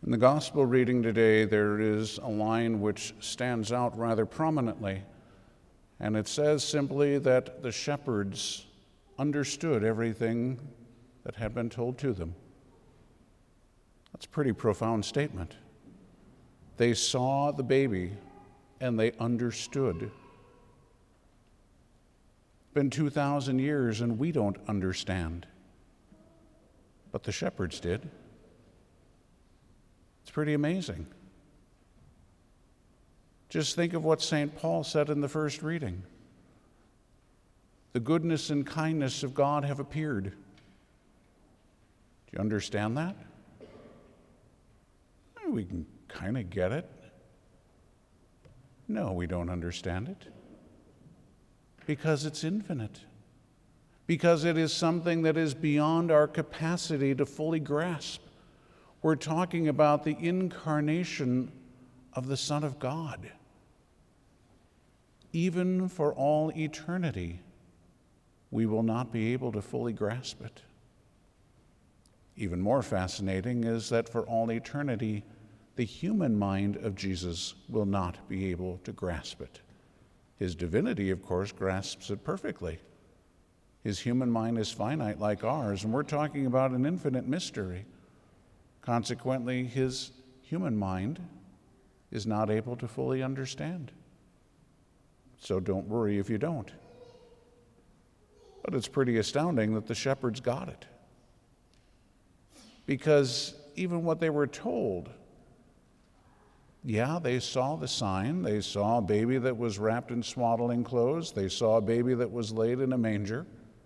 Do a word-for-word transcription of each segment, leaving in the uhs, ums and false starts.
In the gospel reading today, there is a line which stands out rather prominently, and it says simply that the shepherds understood everything that had been told to them. That's a pretty profound statement. They saw the baby and they understood. It's been two thousand years and we don't understand, but the shepherds did. It's pretty amazing. Just think of what Saint Paul said in the first reading. The goodness and kindness of God have appeared. Do you understand that? We can kind of get it. No, we don't understand it. Because it's infinite. Because it is something that is beyond our capacity to fully grasp. We're talking about the incarnation of the Son of God. Even for all eternity, we will not be able to fully grasp it. Even more fascinating is that for all eternity, the human mind of Jesus will not be able to grasp it. His divinity, of course, grasps it perfectly. His human mind is finite like ours, and we're talking about an infinite mystery. Consequently, his human mind is not able to fully understand. So don't worry if you don't. But it's pretty astounding that the shepherds got it. Because even what they were told, yeah, they saw the sign. They saw a baby that was wrapped in swaddling clothes. They saw a baby that was laid in a manger.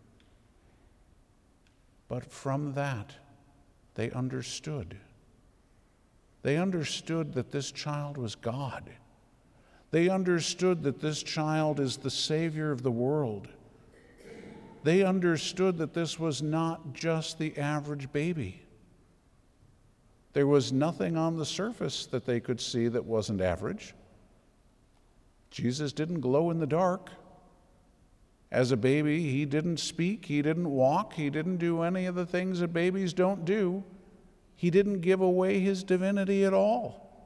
But from that, they understood. They understood that this child was God. They understood that this child is the Savior of the world. They understood that this was not just the average baby. There was nothing on the surface that they could see that wasn't average. Jesus didn't glow in the dark. As a baby, he didn't speak, he didn't walk, he didn't do any of the things that babies don't do. He didn't give away his divinity at all.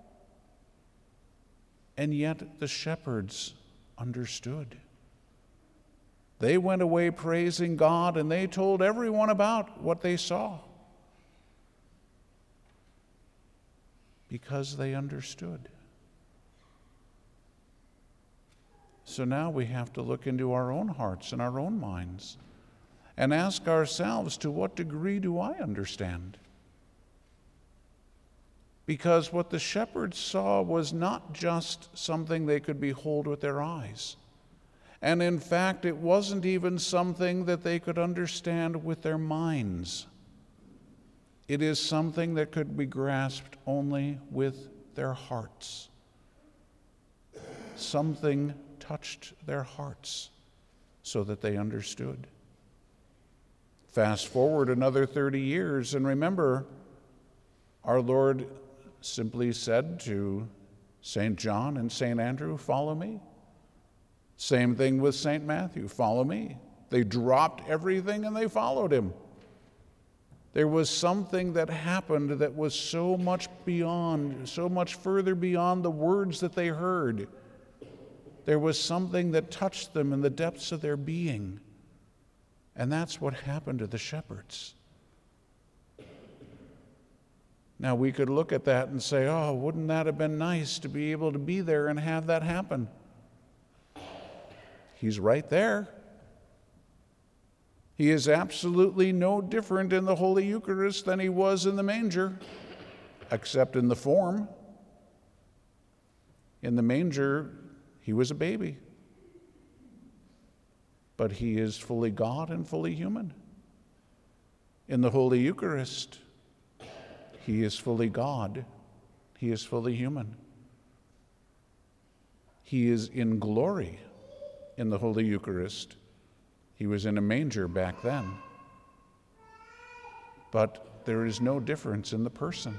And yet the shepherds understood. They went away praising God, and they told everyone about what they saw. Because they understood. So now we have to look into our own hearts and our own minds and ask ourselves, to what degree do I understand? Because what the shepherds saw was not just something they could behold with their eyes. And in fact, it wasn't even something that they could understand with their minds. It is something that could be grasped only with their hearts. Something touched their hearts so that they understood. Fast forward another thirty years, and remember, our Lord simply said to Saint John and Saint Andrew, "Follow me." Same thing with Saint Matthew, "Follow me." They dropped everything and they followed him. There was something that happened that was so much beyond, so much further beyond the words that they heard. There was something that touched them in the depths of their being. And that's what happened to the shepherds. Now we could look at that and say, oh, wouldn't that have been nice to be able to be there and have that happen? He's right there. He is absolutely no different in the Holy Eucharist than he was in the manger, except in the form. In the manger, he was a baby. But he is fully God and fully human. In the Holy Eucharist, he is fully God. He is fully human. He is in glory in the Holy Eucharist. He was in a manger back then. But there is no difference in the person.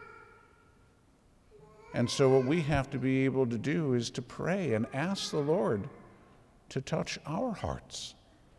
And so what we have to be able to do is to pray and ask the Lord to touch our hearts,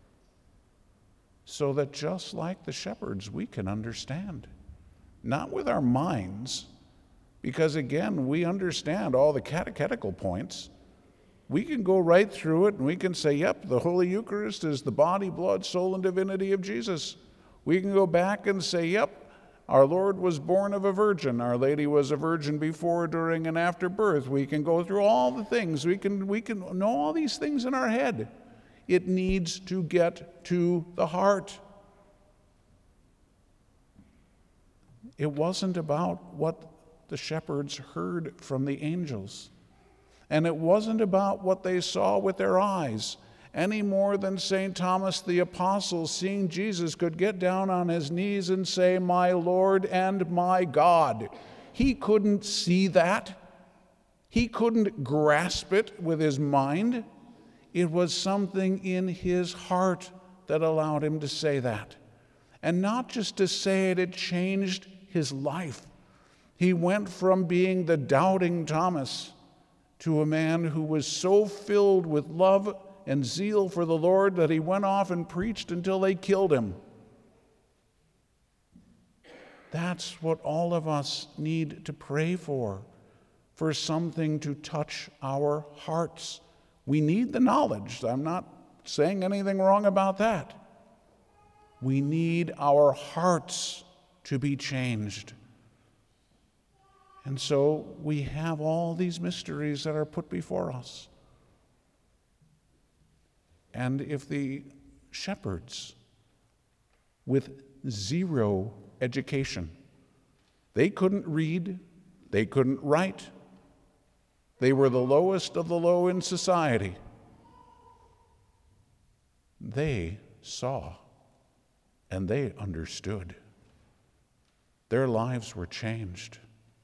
so that just like the shepherds, we can understand. Not with our minds, Because again, we understand all the catechetical points. We can go right through it and we can say, yep, the Holy Eucharist is the body, blood, soul, and divinity of Jesus. We can go back and say, yep, our Lord was born of a virgin. Our Lady was a virgin before, during, and after birth. We can go through all the things. We can, we can know all these things in our head. It needs to get to the heart. It wasn't about what the shepherds heard from the angels. And it wasn't about what they saw with their eyes, any more than Saint Thomas the Apostle, seeing Jesus, could get down on his knees and say, "My Lord and my God." He couldn't see that. He couldn't grasp it with his mind. It was something in his heart that allowed him to say that. And not just to say it, it changed his life. He went from being the doubting Thomas to a man who was so filled with love and zeal for the Lord that he went off and preached until they killed him. That's what all of us need to pray for, for something to touch our hearts. We need the knowledge. I'm not saying anything wrong about that. We need our hearts to be changed. And so we have all these mysteries that are put before us. And if the shepherds with zero education, they couldn't read, they couldn't write, they were the lowest of the low in society, they saw and they understood. Their lives were changed.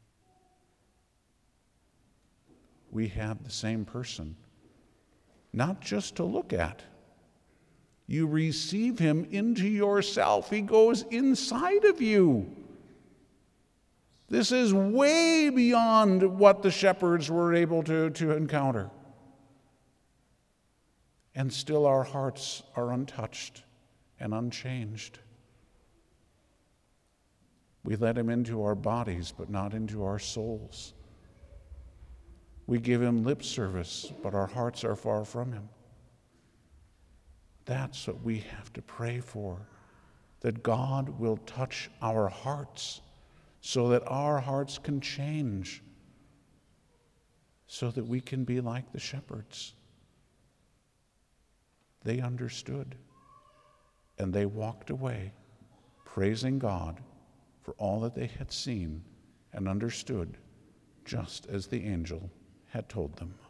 We have the same person, not just to look at. You receive him into yourself. He goes inside of you. This is way beyond what the shepherds were able to, to encounter. And still our hearts are untouched and unchanged. We let him into our bodies, but not into our souls. We give him lip service, but our hearts are far from him. That's what we have to pray for, that God will touch our hearts so that our hearts can change, so that we can be like the shepherds. They understood, and they walked away praising God for all that they had seen and understood, just as the angel had told them.